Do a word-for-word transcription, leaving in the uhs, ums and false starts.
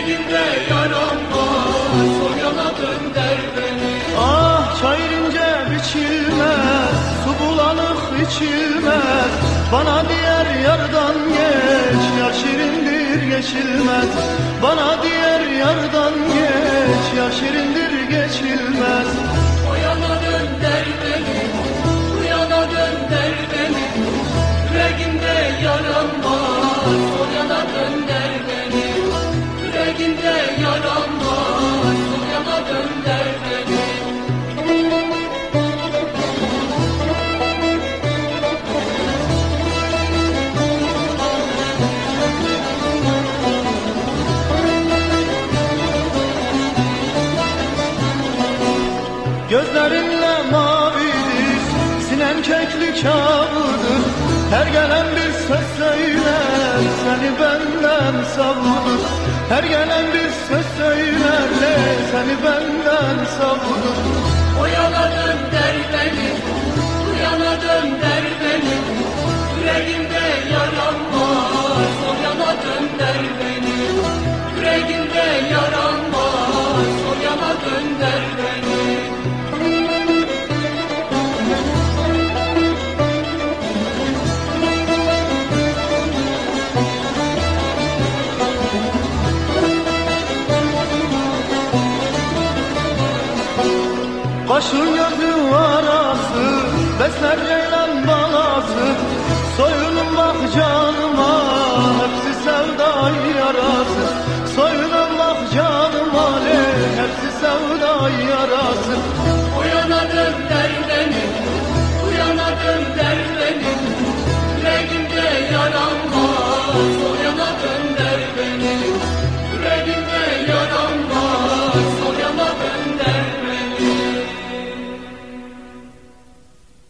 yüreğimde yaram var, sol yana dönder beni. Ah çayır ince biçilmez, su bulanık içilmez. Bana diğer yardan geç, yar şirindir geçilmez. Bana diğer yardan geç, yar şirindir geçilmez. O yana dönder beni, bu yana dönder beni. Yüreğimde yaram var, sol yana dönder beni. Yüreğimde yaram var, sol yana dönder beni. Gözlerinle mavidir, sinen keklik ağıdır. Her gelen bir söz söyler, seni benden savunur. Her gelen bir söz söyler, seni benden savunur. O yana dönder beni, bu yana dönder beni. Yüreğimde yaram var, sol yana dönder beni. Yüreğimde yaram var, sol yana dönder beni. Kaşın gözü arası besler ceylan